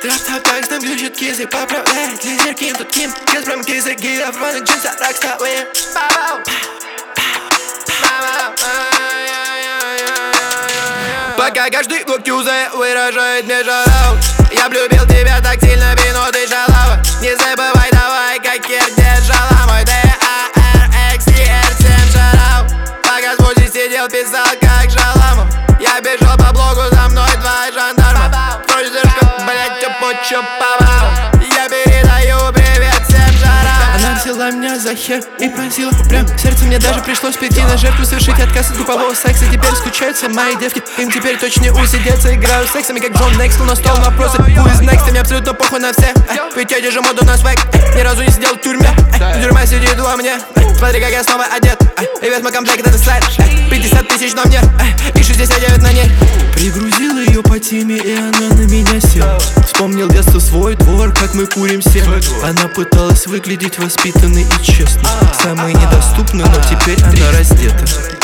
Рафтап текстом глючит язык, поправляет лизерки тут ким. Без промки языки, в рваных джинсах рокстовые. Пока каждый глуп юзая выражает мне жарау. Я влюбил тебя так сильно, вино ты шалава. Не забывай, давай, как кир держала мой DARXTR7 шарау. Пока с музей сидел, писал как шаламу. Я бежал по блогу, за мной два жандарма. Вроде зашка, блять, чупу попал. Я передаю привет всем жарам. Она взяла меня за хер и пронзила прям сердце. Мне даже пришлось пойти на жертву, совершить отказ от глупового секса. Теперь скучают все мои девки, им теперь точно не усидеться. Играю сексами, как Джон Некстл, на стол вопросы. Who is next? Мне абсолютно похуй на все. Ведь я держу моду на свек. Ни разу не сидел в тюрьме. Тюрьма сидит во мне. Смотри, как я снова одет. И весь мой комплект это слайд. 50 тысяч на мне и 69 на ней. Пригрузил ее по теме, и она на меня села. Вспомнил детство, свой двор, как мы курим сено. Она пыталась выглядеть воспитанной и честной. Самая недоступная, но теперь она раздета.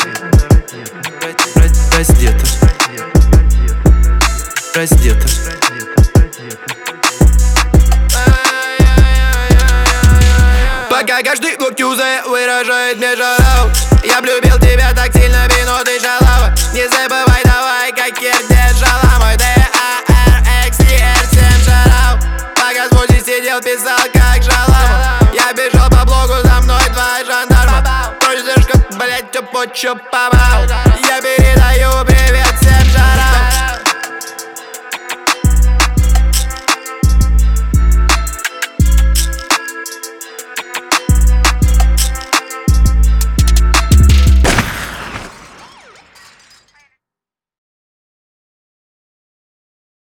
Раздета. Раздета. Пока каждый глуп юзая выражает мне жарау. Я влюбил тебя так сильно, вино ты шалава. Не забывай, давай, как кир держала мой DARXTR7 шарау. Пока с музей сидел, писал как шаламу. Я бежал по блогу, за мной два жандарма. Вроде зашка, блять, чупу попал.